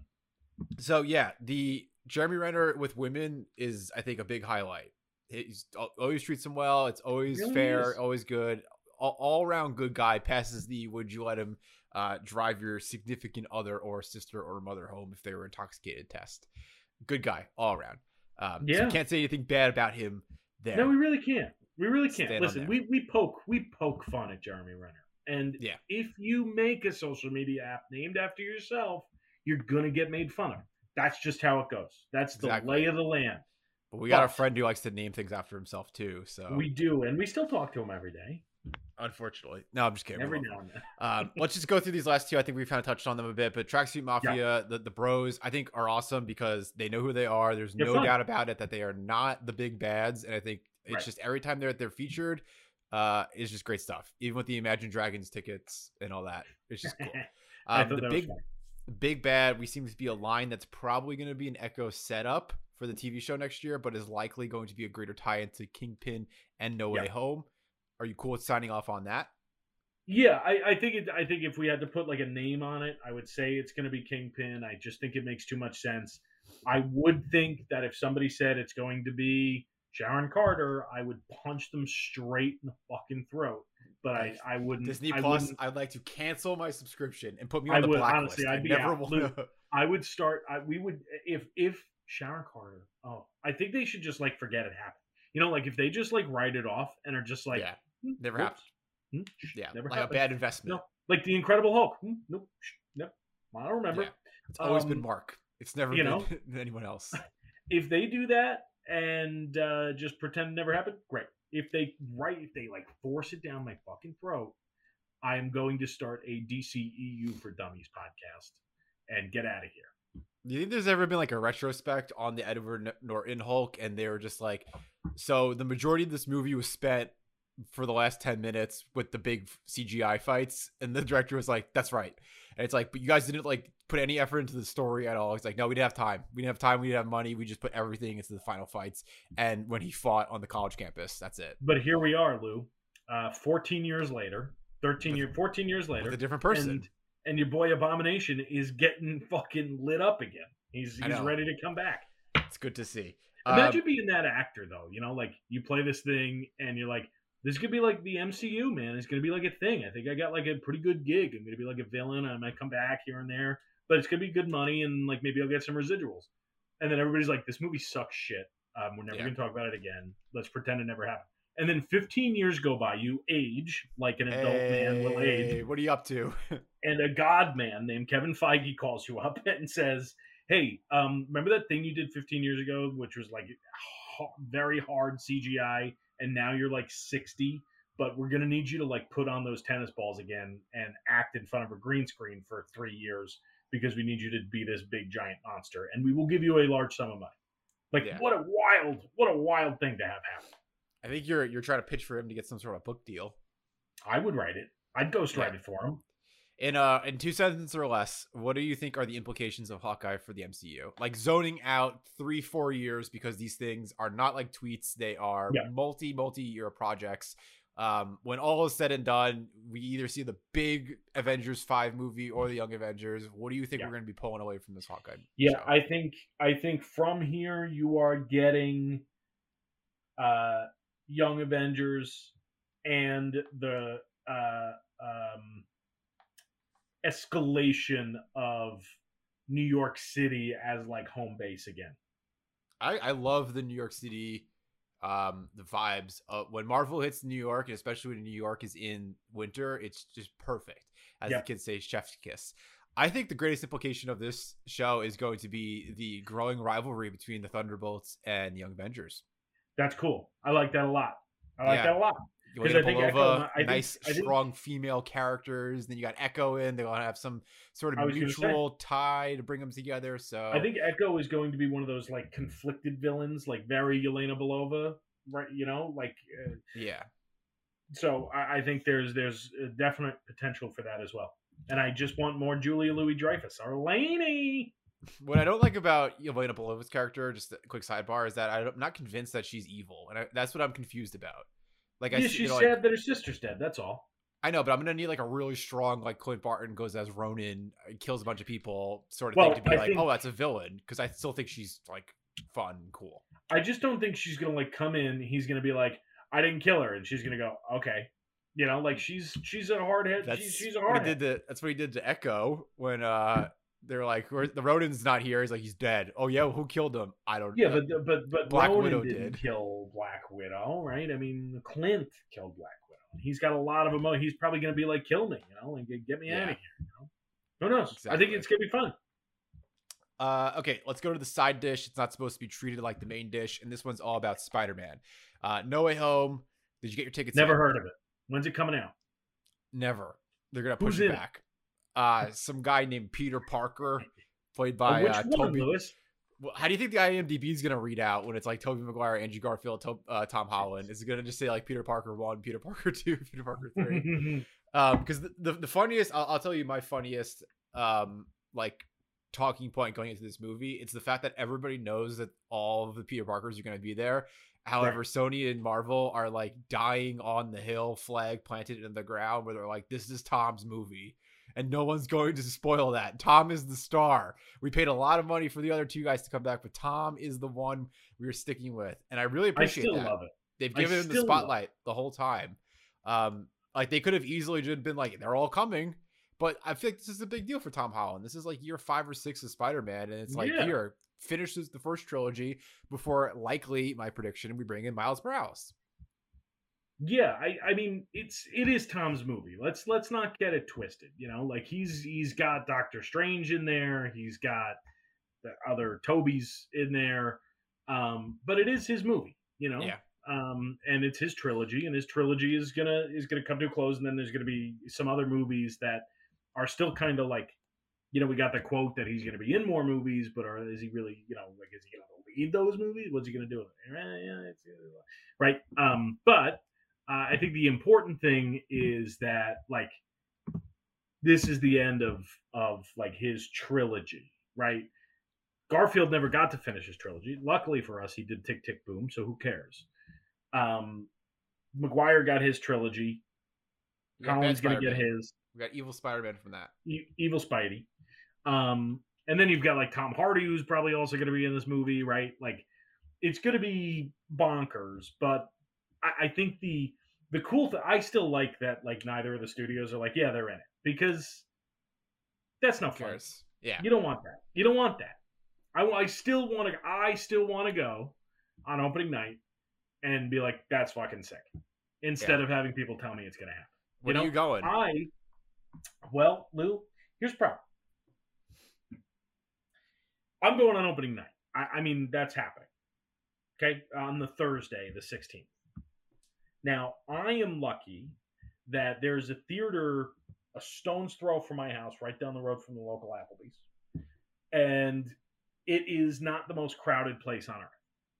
So yeah, the Jeremy Renner with women is, I think, a big highlight. He's always treats them well. It's always fair, always good. All around good guy. Passes the would you let him drive your significant other or sister or mother home if they were intoxicated test. Good guy all around. So you can't say anything bad about him there. No, we really can't. We really can't. Listen, we poke fun at Jeremy Renner. And if you make a social media app named after yourself, you're gonna get made fun of. That's just how it goes. That's the lay of the land. But we got a friend who likes to name things after himself too. So we do, and we still talk to him every day. Unfortunately. No, I'm just kidding. Every now and then. Let's just go through these last two. I think we've kind of touched on them a bit, but Tracksuit Mafia, the bros, I think are awesome because they know who they are. There's no doubt about it that they are not the big bads. And I think it's just every time they're featured, it's just great stuff. Even with the Imagine Dragons tickets and all that. It's just cool. The big bad, we seem to be a line that's probably going to be an Echo setup for the TV show next year, but is likely going to be a greater tie into Kingpin and No Way Home. Are you cool with signing off on that? Yeah, I think if we had to put like a name on it, I would say it's going to be Kingpin. I just think it makes too much sense. I would think that if somebody said it's going to be Sharon Carter, I would punch them straight in the fucking throat. But I wouldn't. Disney Plus, I'd like to cancel my subscription and put me on the blacklist. Honestly, I'd be out. I would start. We would if Sharon Carter. Oh, I think they should just like forget it happened. You know, like if they just like write it off and are just like, never happened. Never like happened. A bad investment. No, like the Incredible Hulk. Nope. I don't remember. Yeah. It's always been Mark. It's never been anyone else. If they do that and just pretend it never happened, great. If they like force it down my fucking throat, I am going to start a DCEU for Dummies podcast and get out of here. Do you think there's ever been like a retrospect on the Edward Norton Hulk and they were just like, so the majority of this movie was spent for the last 10 minutes with the big CGI fights, and the director was like, that's right. And it's like, but you guys didn't like put any effort into the story at all. He's like, no, we didn't have time. We didn't have money. We just put everything into the final fights. And when he fought on the college campus, that's it. But here we are, Lou, 14 years later, 14 years later. With a different person. And your boy Abomination is getting fucking lit up again. He's ready to come back. It's good to see. Imagine being that actor, though. You know, like you play this thing and you're like, this could be like the MCU, man. It's going to be like a thing. I think I got like a pretty good gig. I'm going to be like a villain. I might come back here and there, but it's going to be good money and like maybe I'll get some residuals. And then everybody's like, this movie sucks shit. We're never going to talk about it again. Let's pretend it never happened. And then 15 years go by. You age like an adult man will age. What are you up to? And a god man named Kevin Feige calls you up and says, hey, remember that thing you did 15 years ago, which was like very hard CGI, and now you're like 60, but we're going to need you to like put on those tennis balls again and act in front of a green screen for 3 years because we need you to be this big giant monster, and we will give you a large sum of money. Like what a wild thing to have happen. I think you're trying to pitch for him to get some sort of book deal. I would write it. I'd ghost Yeah. write it for him. In 2 sentences or less, what do you think are the implications of Hawkeye for the MCU? Like zoning out 3-4 years, because these things are not like tweets; they are Yeah. multi-year projects. When all is said and done, we either see the big Avengers 5 movie or the Young Avengers. What do you think Yeah. we're going to be pulling away from this Hawkeye Yeah, show? I think from here you are getting Young Avengers and the escalation of New York City as like home base again. I love the New York City, the vibes. When Marvel hits New York, and especially when New York is in winter, it's just perfect. As the Yep, kids say, chef's kiss. I think the greatest implication of this show is going to be the growing rivalry between the Thunderbolts and Young Avengers. that's cool. I like that a lot. I like Yeah, that a lot because Yelena I think Echo. Belova, nice, strong female characters. Then you got Echo in. They want to have some sort I of was going to say. mutual tie to bring them together. So I think Echo is going to be one of those like conflicted villains, like very Yelena Belova, right? You know, like yeah. so. I think there's a definite potential for that as well. And I just want more Julia Louis Dreyfus or Lainey. What I don't like about Yelena Belova's character, just a quick sidebar, is that I'm not convinced that she's evil, and that's what I'm confused about. Like, Yeah, she's sad like, that her sister's dead. That's all. I know, but I'm gonna need like a really strong, like Clint Barton goes as Ronin, kills a bunch of people, sort of thing, to be like, oh, that's a villain, because I still think she's like fun and cool. I just don't think she's gonna like come in. He's gonna be like, I didn't kill her, and she's gonna go, okay. You know, like she's a hard head. She's a hard head. That's what he did to Echo when they're like, the Ronin's not here. He's like, he's dead. Oh yeah, who killed him? I don't. Yeah, but Black Ronin Widow didn't kill Black Widow, right? I mean, Clint killed Black Widow. He's got a lot of emotion. He's probably gonna be like, kill me, you know, and get me out of here. You know? Who knows? Exactly. I think it's gonna be fun. Okay, let's go to the side dish. It's not supposed to be treated like the main dish, and this one's all about Spider-Man. No Way Home. Did you get your tickets? Never heard of it. When's it coming out? Never. They're gonna push it back. Some guy named Peter Parker, played by Toby. Lewis? Well, how do you think the IMDb is gonna read out when it's like Tobey Maguire, Andrew Garfield, Tom Holland? Is it gonna just say like Peter Parker 1, Peter Parker 2, Peter Parker 3? Because the funniest, I'll tell you my funniest like talking point going into this movie. It's the fact that everybody knows that all of the Peter Parkers are gonna be there. However, right. Sony and Marvel are like dying on the hill, flag planted in the ground, where they're like, this is Tom's movie. And no one's going to spoil that. Tom is the star. We paid a lot of money for the other two guys to come back, but Tom is the one we were sticking with. And I really appreciate that. I still love it. They've given him the spotlight the whole time. Like they could have easily just been like, they're all coming. But I feel like this is a big deal for Tom Holland. This is like year 5 or 6 of Spider-Man. And it's like, here, finishes the first trilogy before likely, my prediction, we bring in Miles Morales. Yeah, I mean it is Tom's movie. Let's not get it twisted. You know, like he's got Doctor Strange in there. He's got the other Tobys in there. But it is his movie. You know. Yeah. And it's his trilogy, and his trilogy is gonna come to a close, and then there's gonna be some other movies that are still kind of like, you know, we got the quote that he's going to be in more movies, but is he really, you know, like, is he going to lead those movies? What's he going to do with it? Right. But I think the important thing is that, like, this is the end of like his trilogy, right? Garfield never got to finish his trilogy. Luckily for us, he did Tick, Tick, Boom, so who cares? Maguire got his trilogy. Colin's going to get his. We got Evil Spider-Man from that. Evil Spidey. And then you've got like Tom Hardy, who's probably also going to be in this movie, right? Like, it's going to be bonkers. But I think the cool thing, I still like that, like, neither of the studios are like, yeah, they're in it. Because that's no fun. Yeah. You don't want that. You don't want that. I still want to go on opening night and be like, that's fucking sick. Instead of having people tell me it's going to happen. Where are you going? Well, Lou, here's the problem. I'm going on opening night. I mean, that's happening. Okay? On the Thursday, the 16th. Now, I am lucky that there's a theater a stone's throw from my house, right down the road from the local Applebee's. And it is not the most crowded place on earth.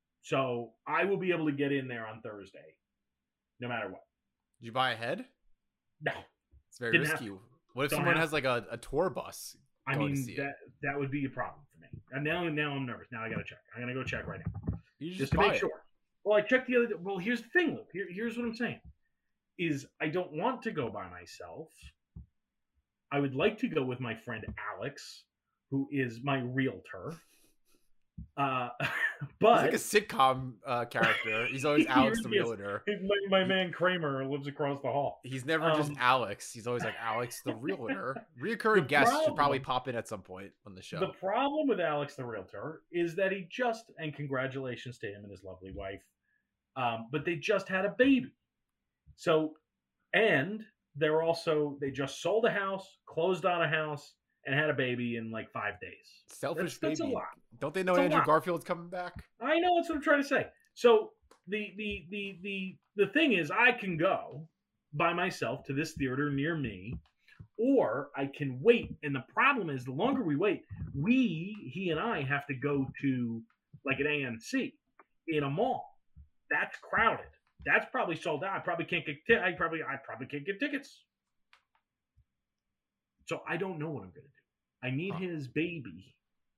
So I will be able to get in there on Thursday, no matter what. Did you buy ahead? No, It's very didn't have risky. to. What if Don't someone have has like a tour bus I going to mean see it? that would be a problem for me. And now I'm nervous. Now I gotta check. I'm gonna go check right now You just just to buy make it. sure. Well, I checked the other day. Well, here's the thing, Luke. Here's what I'm saying: is I don't want to go by myself. I would like to go with my friend Alex, who is my realtor. Uh, He's like but a sitcom character. He's always Alex the Yes, realtor. my He- man Kramer lives across the hall. He's never just Um, Alex. He's always like Alex the realtor. The Reoccurring guests should probably problem, pop in at some point on the show. the problem with Alex the realtor is that he just, and congratulations to him and his lovely wife, but they just had a baby. So, and they just sold a house, closed on a house, and had a baby in like 5 days. Selfish That's a baby. lot. Don't they know It's a Andrew lot. Garfield's coming back? I know that's what I'm trying to say. So the thing is, I can go by myself to this theater near me, or I can wait. And the problem is, the longer we wait, he and I have to go to like an AMC in a mall. That's crowded. That's probably sold out. I probably can't get. I probably can't get tickets. So I don't know what I'm going to do. I need his baby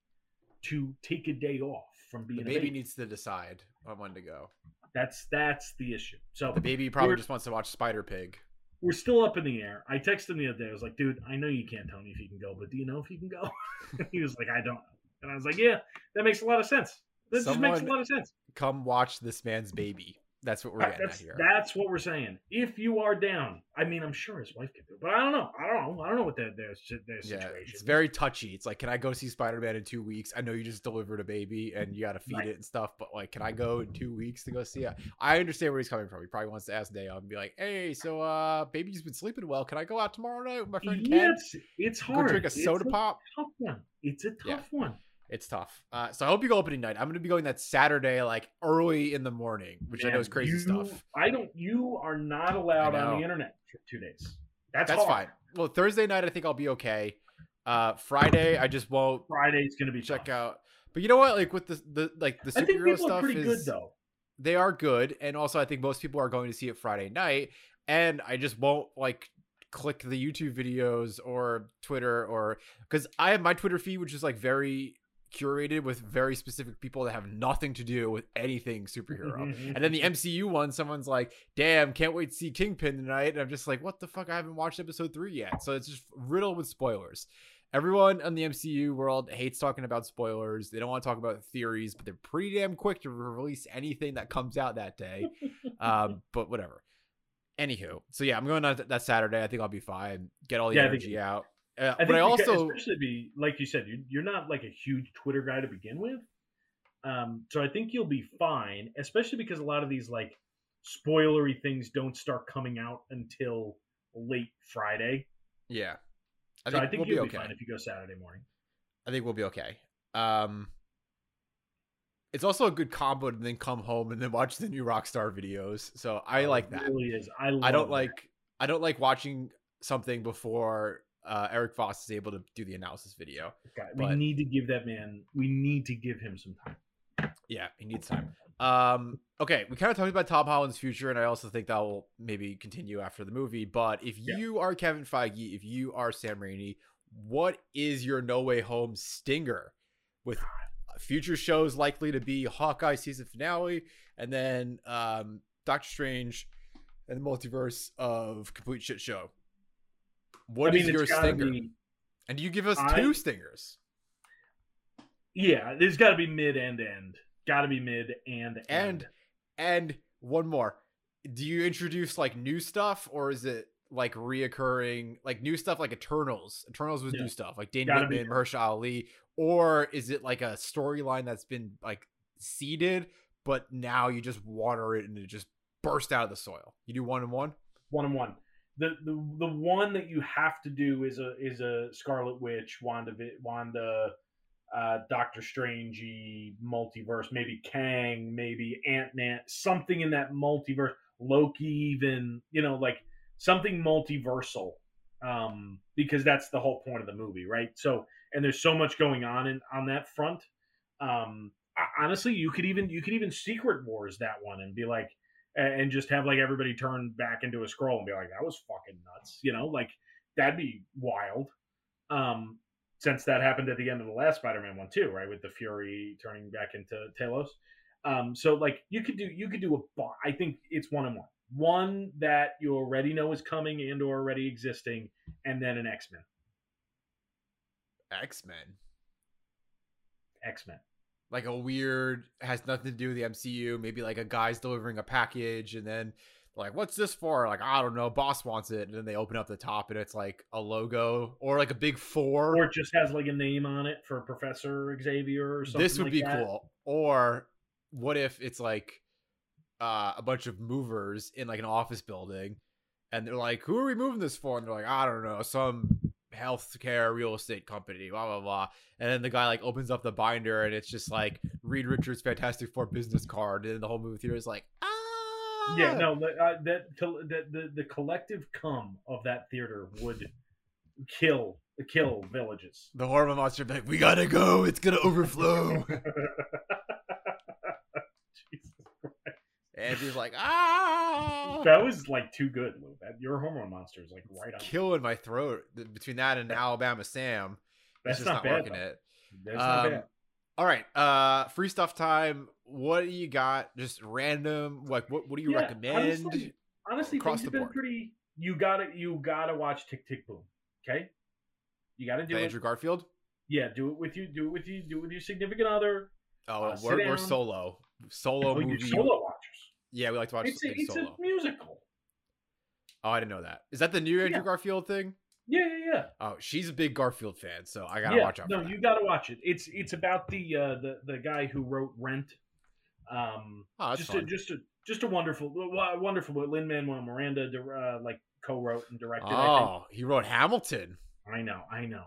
to take a day off from being The a baby baby. needs to decide on when to go. That's the issue. So The baby probably we're, just wants to watch Spider Pig. we're still up in the air. I texted him the other day. I was like, dude, I know you can't tell me if you can go, but do you know if you can go? He was like, I don't know. And I was like, yeah, that makes a lot of sense. That just makes a lot of sense. Come watch this man's baby. That's what we're getting at here. That's what we're saying. If you are down, I mean, I'm sure his wife can do it, but I don't know. I don't know what their situation It's is. very touchy. It's like, can I go see Spider-Man in 2 weeks? I know you just delivered a baby and you got to feed Right. it and stuff, but like, can I go in 2 weeks to go see it? I understand where he's coming from. He probably wants to ask Dale and be like, hey, so baby's been sleeping well. Can I go out tomorrow night with my friend Ken? It's Go hard. drink a soda pop? Tough one. It's a tough one. It's tough. So I hope you go opening night. I'm going to be going that Saturday, like early in the morning, which I know is crazy stuff. You are not allowed on the internet for 2 days. That's hard. Fine. Well, Thursday night, I think I'll be okay. Friday, I just won't. Friday's going to be check tough. out. But you know what? Like with the I think superhero people stuff are pretty is good though. They are good, and also I think most people are going to see it Friday night, and I just won't like click the YouTube videos or Twitter or because I have my Twitter feed, which is like very curated with very specific people that have nothing to do with anything superhero. And then the MCU one, someone's like, damn, can't wait to see Kingpin tonight. And I'm just like, what the fuck? I haven't watched episode 3 yet. So it's just riddled with spoilers. Everyone in the MCU world hates talking about spoilers. They don't want to talk about theories, but they're pretty damn quick to release anything that comes out that day. But whatever. Anywho, so yeah, I'm going on that Saturday. I think I'll be fine. Get all the energy out. But I also, especially like you said, you're not like a huge Twitter guy to begin with, so I think you'll be fine. Especially because a lot of these like spoilery things don't start coming out until late Friday. Yeah, I think you'll be fine if you go Saturday morning. I think we'll be okay. It's also a good combo to then come home and then watch the new Rockstar videos. So I like that. It really is. I don't like watching something before Eric Voss is able to do the analysis video. Okay, we need to give that man. We need to give him some time. Yeah, he needs time. Okay, we kind of talked about Tom Holland's future, and I also think that will maybe continue after the movie. But if you are Kevin Feige, if you are Sam Raimi, what is your No Way Home stinger? With future shows likely to be Hawkeye season finale, and then Doctor Strange and the multiverse of complete shit show. What is your stinger? And do you give us 2 stingers? Yeah, there's got to be mid and end. Got to be mid and end. And one more. Do you introduce like new stuff, or is it like reoccurring, like new stuff like Eternals? Eternals was new stuff, like Dane Whitman, Mahershala Ali, or is it like a storyline that's been like seeded, but now you just water it and it just burst out of the soil? You do 1 and 1. 1 and 1. The one that you have to do is a Scarlet Witch, Wanda, Doctor Strangey multiverse, maybe Kang, maybe Ant-Man, something in that multiverse, Loki, even, like something multiversal, because that's the whole point of the movie, right? So, and there's so much going on that front. Honestly, you could even Secret Wars that one and be like, and just have like everybody turn back into a scroll and be like, that was fucking nuts, like that'd be wild. Since that happened at the end of the last Spider-Man one too, right, with the Fury turning back into Talos. So like you could do I think it's one that you already know is coming and or already existing, and then an X-Men. X-Men. Like a weird, has nothing to do with the MCU. Maybe like a guy's delivering a package and then like, what's this for? Like, I don't know, boss wants it. And then they open up the top and it's like a logo or like a big 4. Or it just has like a name on it for Professor Xavier or something. This would like be that. cool. Or what if it's like a bunch of movers in like an office building and they're like, who are we moving this for? And they're like, I don't know, some healthcare real estate company, blah blah blah. And then the guy like opens up the binder and it's just like Reed Richards' Fantastic Four business card, and the whole movie theater is like, yeah, no, the collective cum of that theater would kill villages. The hormone monster would be like, we gotta go, it's gonna overflow. Jesus Christ. And he's like, ah, that was like too good, Lou. Your hormone monster is like right on. Killing my throat between that and Alabama Sam. That's just not bad, working it. That's not bad. All right, free stuff time. What do you got? Just random. Like, what do you recommend? Honestly, across things have the been board? pretty. You gotta watch Tick Tick Boom. Okay, you gotta do it. Andrew Garfield. Yeah, do it with you. Do it with your significant other. Oh, sit we're down. solo Oh, movie. you're solo watchers. Yeah, we like to watch It's things solo. a musical. Oh, I didn't know that. Is that the new Andrew Yeah. Garfield thing? Yeah. Oh, she's a big Garfield fan, so I gotta watch out. No, for that. you gotta watch it. It's about the guy who wrote Rent. That's fun. Just a wonderful. Lin-Manuel Miranda like co-wrote and directed. Oh, he wrote Hamilton. I know.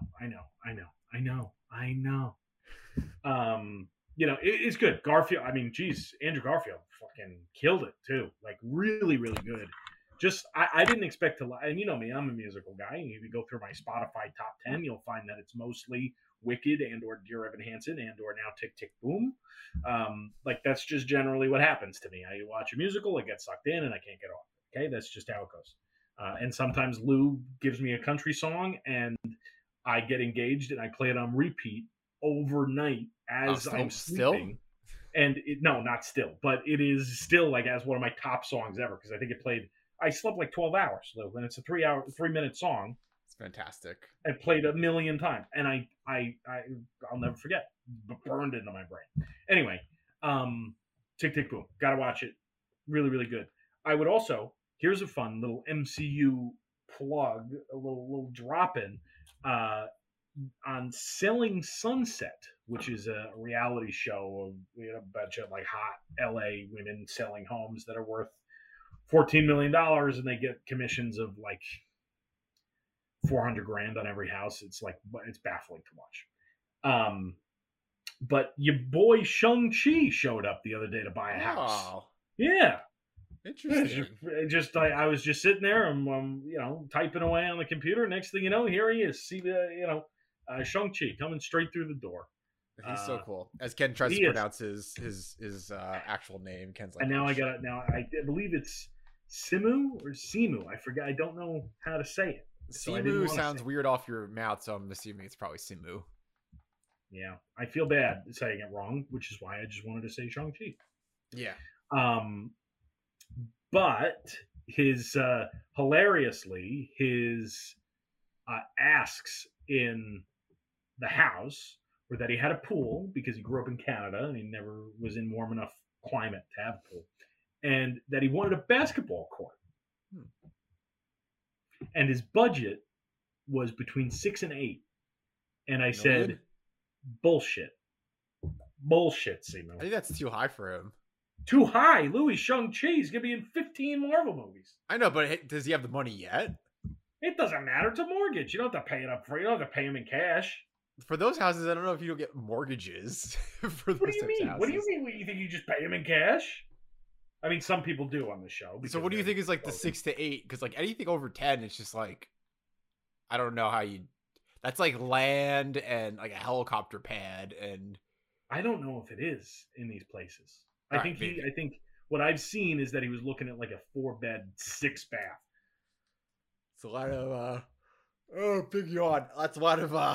It's good. Garfield. I mean, geez, Andrew Garfield fucking killed it too. Like really, really good. Just I didn't expect to. And you know me, I'm a musical guy. And if you go through my Spotify top 10, you'll find that it's mostly Wicked and or Dear Evan Hansen and or now Tick Tick Boom. Like that's just generally what happens to me. I watch a musical, I get sucked in, and I can't get off. Okay, that's just how it goes. And sometimes Lou gives me a country song, and I get engaged, and I play it on repeat overnight as I'm sleeping. And no, not still, but it is still like as one of my top songs ever because I think it played. I slept like 12 hours, Lou, and it's a 3-minute song. It's fantastic. I played a million times, and I'll never forget. Burned into my brain. Anyway, Tick Tick Boom. Gotta watch it. Really, really good. I would also. Here's a fun little MCU plug, a little drop in on Selling Sunset, which is a reality show of a bunch of like hot LA women selling homes that are worth $14 million, and they get commissions of like $400,000 on every house. It's baffling to watch. But your boy Shang-Chi showed up the other day to buy a house. Oh, Yeah. interesting. I was just sitting there and typing away on the computer. Next thing you know, here he is. See Shang-Chi coming straight through the door. He's so cool. As Ken tries to pronounce his actual name, Ken's like. And now I believe it's Simu or Simu. I forget. I don't know how to say it. Simu sounds weird off your mouth, so I'm assuming it's probably Simu. Yeah, I feel bad saying it wrong, which is why I just wanted to say Shang-Chi. Yeah. But his hilariously his asks in the house were that he had a pool because he grew up in Canada and he never was in warm enough climate to have a pool, and that he wanted a basketball court. And his budget was between 6 and 8. And I said, bullshit, Seymour. I think that's too high for him. Too high. Louis Shang-Chi is going to be in 15 Marvel movies. I know, but does he have the money yet? It doesn't matter. It's a mortgage. You don't have to pay it up front. You don't have to pay him in cash. For those houses, I don't know if you don't get mortgages for those What do you mean? houses. What do you mean? You think you just pay him in cash? I mean, some people do on the show. So what do you think is like the 6 to 8? Because like anything over 10, it's just like, I don't know how you. That's like land and like a helicopter pad, and I don't know if it is in these places. I think What I've seen is that he was looking at like a 4-bed, 6-bath. It's a lot of big yawn. That's a lot of I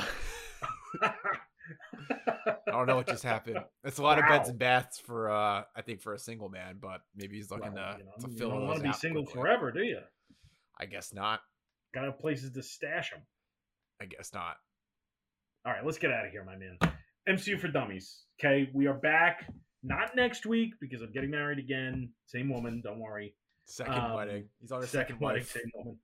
don't know what just happened. It's a lot of beds and baths for I think for a single man, but maybe he's looking to fill those. You don't want to be single forever, do you? I guess not. Gotta have places to stash them. I guess not. All right, let's get out of here, my man. MCU for Dummies. Okay, we are back. Not next week because I'm getting married again. Same woman, don't worry. Second wedding. He's on his second wedding. Same woman.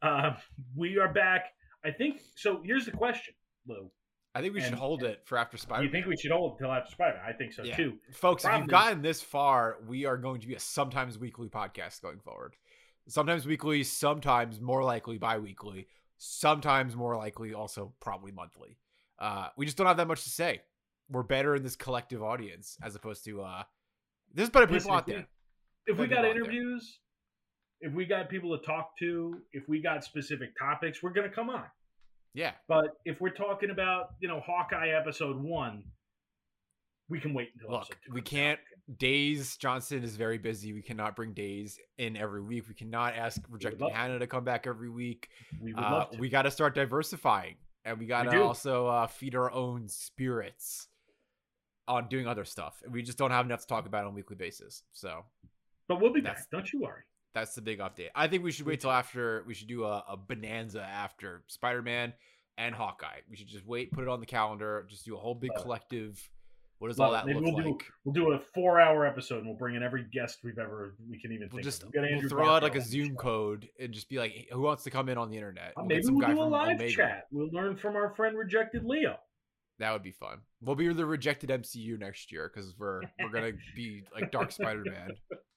We are back. I think so. Here's the question, Lou. I think we should hold it for after Spider-Man. You think we should hold it until after Spider-Man? I think so too. Folks, if you've gotten this far, we are going to be a sometimes weekly podcast going forward. Sometimes weekly, sometimes more likely bi-weekly, sometimes more likely also probably monthly. We just don't have that much to say. We're better in this collective audience as opposed to there's better people out there. If we got interviews, if we got people to talk to, if we got specific topics, we're going to come on. Yeah. But if we're talking about, Hawkeye episode 1, we can wait until episode 2. We can't. Days Johnson is very busy. We cannot bring Days in every week. We cannot ask Rejected Hannah to come back every week. We would love to. We got to start diversifying, and we got to also feed our own spirits on doing other stuff. We just don't have enough to talk about on a weekly basis. So, but we'll be back. Don't you worry. That's the big update. I think we should wait till after. We should do a bonanza after Spider-Man and Hawkeye. We should just wait, put it on the calendar, just do a whole big collective. What does all that look like? We'll do a 4-hour episode, and we'll bring in every guest we can even think of. We'll throw out like a Zoom code and just be like, hey, who wants to come in on the internet? Maybe we'll do a live chat. We'll learn from our friend Rejected Leo. That would be fun. We'll be the Rejected MCU next year because we're gonna be like Dark Spider-Man.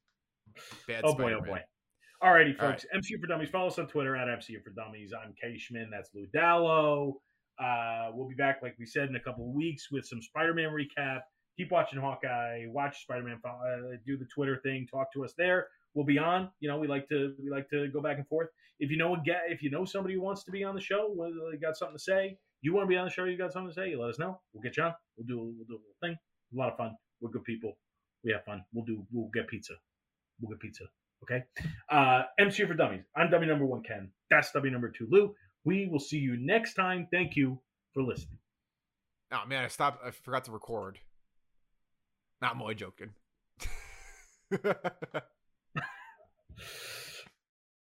Bad Spider-Man. Oh boy. Alrighty, folks. Right. MCU for Dummies. Follow us on Twitter at MCU for Dummies. I'm Kashman. That's Lou Dallo. We'll be back, like we said, in a couple of weeks with some Spider-Man recap. Keep watching Hawkeye. Watch Spider-Man. Do the Twitter thing. Talk to us there. We'll be on. We like to go back and forth. If you know somebody who wants to be on the show, they got something to say. You want to be on the show? You got something to say? You let us know. We'll get you on. We'll do a little thing. A lot of fun. We're good people. We have fun. We'll get pizza. We'll get pizza. Okay. MCU for Dummies. I'm dummy number 1, Ken. That's dummy number 2, Lou. We will see you next time. Thank you for listening. Oh man, I forgot to record. Not only joking.